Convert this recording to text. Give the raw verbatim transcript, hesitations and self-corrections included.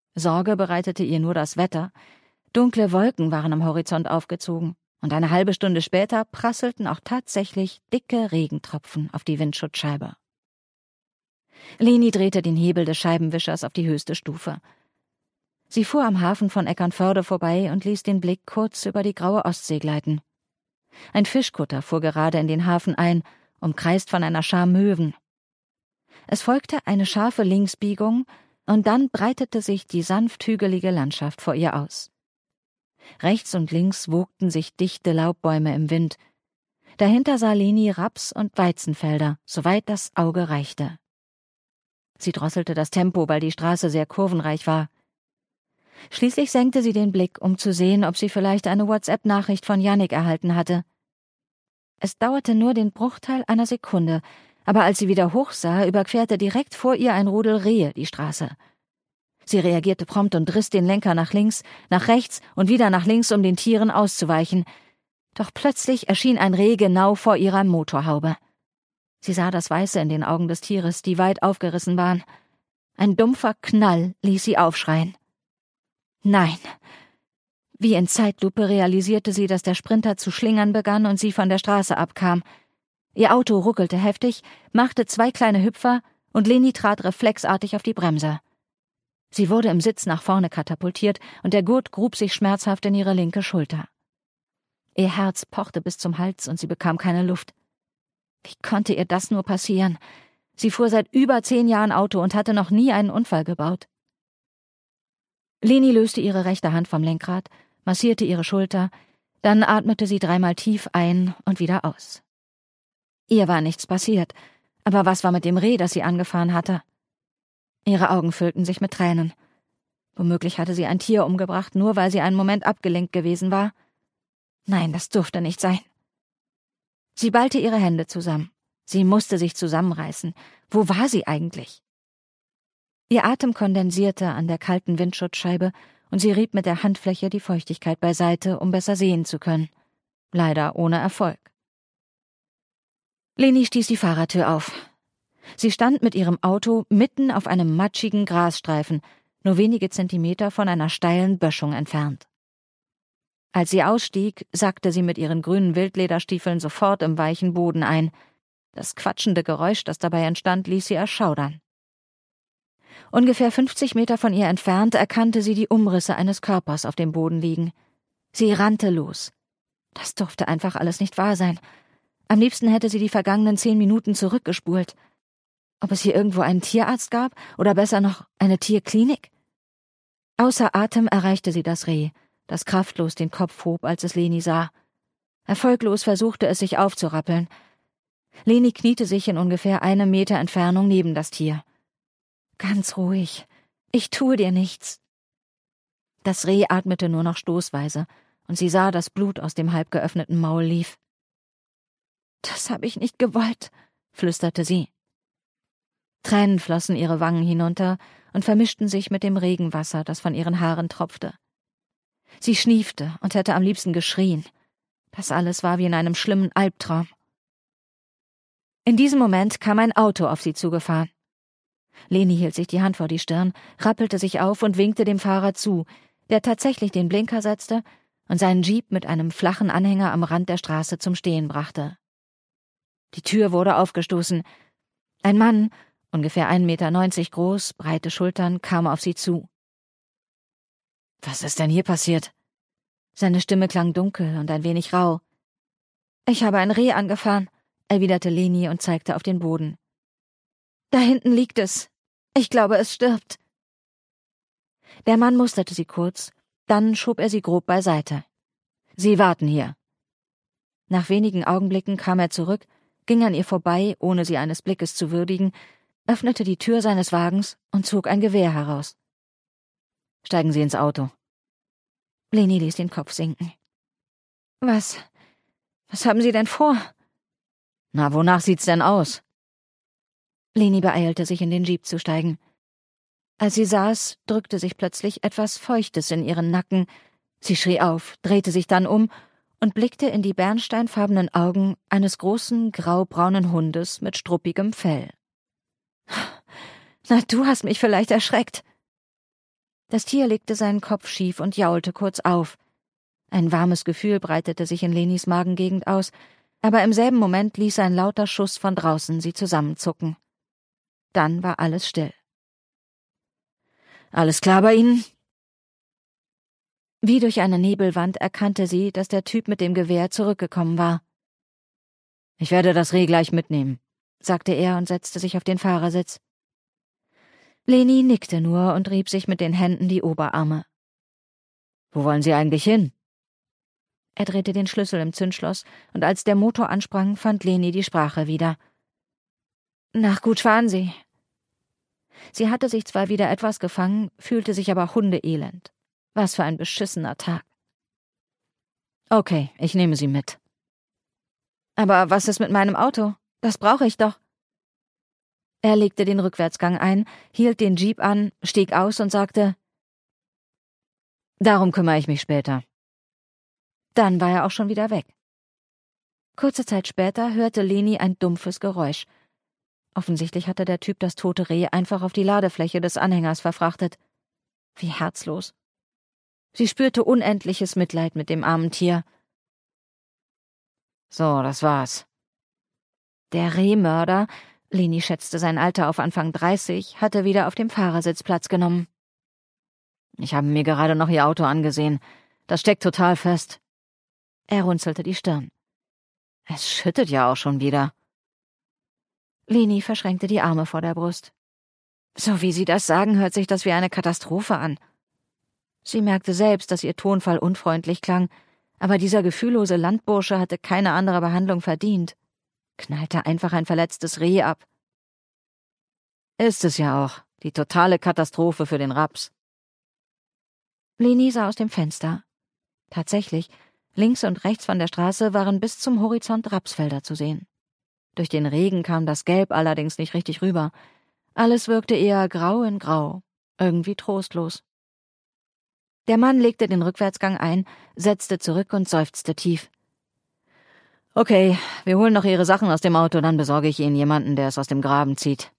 Sorge bereitete ihr nur das Wetter. Dunkle Wolken waren am Horizont aufgezogen, und eine halbe Stunde später prasselten auch tatsächlich dicke Regentropfen auf die Windschutzscheibe. Leni drehte den Hebel des Scheibenwischers auf die höchste Stufe. Sie fuhr am Hafen von Eckernförde vorbei und ließ den Blick kurz über die graue Ostsee gleiten. Ein Fischkutter fuhr gerade in den Hafen ein, umkreist von einer Schar Möwen. Es folgte eine scharfe Linksbiegung, und dann breitete sich die sanft hügelige Landschaft vor ihr aus. Rechts und links wogten sich dichte Laubbäume im Wind. Dahinter sah Leni Raps- und Weizenfelder, soweit das Auge reichte. Sie drosselte das Tempo, weil die Straße sehr kurvenreich war. Schließlich senkte sie den Blick, um zu sehen, ob sie vielleicht eine WhatsApp-Nachricht von Jannik erhalten hatte. Es dauerte nur den Bruchteil einer Sekunde, aber als sie wieder hochsah, überquerte direkt vor ihr ein Rudel Rehe die Straße. Sie reagierte prompt und riss den Lenker nach links, nach rechts und wieder nach links, um den Tieren auszuweichen. Doch plötzlich erschien ein Reh genau vor ihrer Motorhaube. Sie sah das Weiße in den Augen des Tieres, die weit aufgerissen waren. Ein dumpfer Knall ließ sie aufschreien. Nein! Wie in Zeitlupe realisierte sie, dass der Sprinter zu schlingern begann und sie von der Straße abkam. Ihr Auto ruckelte heftig, machte zwei kleine Hüpfer und Leni trat reflexartig auf die Bremse. Sie wurde im Sitz nach vorne katapultiert und der Gurt grub sich schmerzhaft in ihre linke Schulter. Ihr Herz pochte bis zum Hals und sie bekam keine Luft. Wie konnte ihr das nur passieren? Sie fuhr seit über zehn Jahren Auto und hatte noch nie einen Unfall gebaut. Leni löste ihre rechte Hand vom Lenkrad, massierte ihre Schulter, dann atmete sie dreimal tief ein und wieder aus. Ihr war nichts passiert, aber was war mit dem Reh, das sie angefahren hatte? Ihre Augen füllten sich mit Tränen. Womöglich hatte sie ein Tier umgebracht, nur weil sie einen Moment abgelenkt gewesen war. Nein, das durfte nicht sein. Sie ballte ihre Hände zusammen. Sie musste sich zusammenreißen. Wo war sie eigentlich? Ihr Atem kondensierte an der kalten Windschutzscheibe und sie rieb mit der Handfläche die Feuchtigkeit beiseite, um besser sehen zu können. Leider ohne Erfolg. Leni stieß die Fahrertür auf. Sie stand mit ihrem Auto mitten auf einem matschigen Grasstreifen, nur wenige Zentimeter von einer steilen Böschung entfernt. Als sie ausstieg, sackte sie mit ihren grünen Wildlederstiefeln sofort im weichen Boden ein. Das quatschende Geräusch, das dabei entstand, ließ sie erschaudern. Ungefähr fünfzig Meter von ihr entfernt erkannte sie die Umrisse eines Körpers auf dem Boden liegen. Sie rannte los. Das durfte einfach alles nicht wahr sein. Am liebsten hätte sie die vergangenen zehn Minuten zurückgespult. Ob es hier irgendwo einen Tierarzt gab oder besser noch eine Tierklinik? Außer Atem erreichte sie das Reh, das kraftlos den Kopf hob, als es Leni sah. Erfolglos versuchte es, sich aufzurappeln. Leni kniete sich in ungefähr einem Meter Entfernung neben das Tier. »Ganz ruhig. Ich tue dir nichts.« Das Reh atmete nur noch stoßweise, und sie sah, dass Blut aus dem halb geöffneten Maul lief. »Das habe ich nicht gewollt«, flüsterte sie. Tränen flossen ihre Wangen hinunter und vermischten sich mit dem Regenwasser, das von ihren Haaren tropfte. Sie schniefte und hätte am liebsten geschrien. Das alles war wie in einem schlimmen Albtraum. In diesem Moment kam ein Auto auf sie zugefahren. Leni hielt sich die Hand vor die Stirn, rappelte sich auf und winkte dem Fahrer zu, der tatsächlich den Blinker setzte und seinen Jeep mit einem flachen Anhänger am Rand der Straße zum Stehen brachte. Die Tür wurde aufgestoßen. Ein Mann, ungefähr ein Meter neunzig groß, breite Schultern, kam auf sie zu. »Was ist denn hier passiert?« Seine Stimme klang dunkel und ein wenig rau. »Ich habe ein Reh angefahren«, erwiderte Leni und zeigte auf den Boden. »Da hinten liegt es. Ich glaube, es stirbt.« Der Mann musterte sie kurz, dann schob er sie grob beiseite. »Sie warten hier.« Nach wenigen Augenblicken kam er zurück, ging an ihr vorbei, ohne sie eines Blickes zu würdigen, öffnete die Tür seines Wagens und zog ein Gewehr heraus. »Steigen Sie ins Auto.« Leni ließ den Kopf sinken. »Was? Was haben Sie denn vor?« »Na, wonach sieht's denn aus?« Leni beeilte sich, in den Jeep zu steigen. Als sie saß, drückte sich plötzlich etwas Feuchtes in ihren Nacken. Sie schrie auf, drehte sich dann um und blickte in die bernsteinfarbenen Augen eines großen, graubraunen Hundes mit struppigem Fell. »Na, du hast mich vielleicht erschreckt.« Das Tier legte seinen Kopf schief und jaulte kurz auf. Ein warmes Gefühl breitete sich in Lenis Magengegend aus, aber im selben Moment ließ ein lauter Schuss von draußen sie zusammenzucken. Dann war alles still. »Alles klar bei Ihnen?« Wie durch eine Nebelwand erkannte sie, dass der Typ mit dem Gewehr zurückgekommen war. »Ich werde das Reh gleich mitnehmen«, sagte er und setzte sich auf den Fahrersitz. Leni nickte nur und rieb sich mit den Händen die Oberarme. »Wo wollen Sie eigentlich hin?« Er drehte den Schlüssel im Zündschloss, und als der Motor ansprang, fand Leni die Sprache wieder. »Nach Gutschwansee.« Sie hatte sich zwar wieder etwas gefangen, fühlte sich aber hundeelend. Was für ein beschissener Tag. »Okay, ich nehme Sie mit.« »Aber was ist mit meinem Auto? Das brauche ich doch.« Er legte den Rückwärtsgang ein, hielt den Jeep an, stieg aus und sagte: »Darum kümmere ich mich später.« Dann war er auch schon wieder weg. Kurze Zeit später hörte Leni ein dumpfes Geräusch. Offensichtlich hatte der Typ das tote Reh einfach auf die Ladefläche des Anhängers verfrachtet. Wie herzlos. Sie spürte unendliches Mitleid mit dem armen Tier. »So, das war's.« Der Rehmörder, Leni schätzte sein Alter auf Anfang dreißig, hatte wieder auf dem Fahrersitz Platz genommen. »Ich habe mir gerade noch Ihr Auto angesehen. Das steckt total fest.« Er runzelte die Stirn. »Es schüttet ja auch schon wieder.« Leni verschränkte die Arme vor der Brust. »So wie Sie das sagen, hört sich das wie eine Katastrophe an.« Sie merkte selbst, dass ihr Tonfall unfreundlich klang, aber dieser gefühllose Landbursche hatte keine andere Behandlung verdient. Knallte einfach ein verletztes Reh ab. »Ist es ja auch, die totale Katastrophe für den Raps.« Leni sah aus dem Fenster. Tatsächlich, links und rechts von der Straße waren bis zum Horizont Rapsfelder zu sehen. Durch den Regen kam das Gelb allerdings nicht richtig rüber. Alles wirkte eher grau in grau, irgendwie trostlos. Der Mann legte den Rückwärtsgang ein, setzte zurück und seufzte tief. »Okay, wir holen noch Ihre Sachen aus dem Auto, dann besorge ich Ihnen jemanden, der es aus dem Graben zieht.«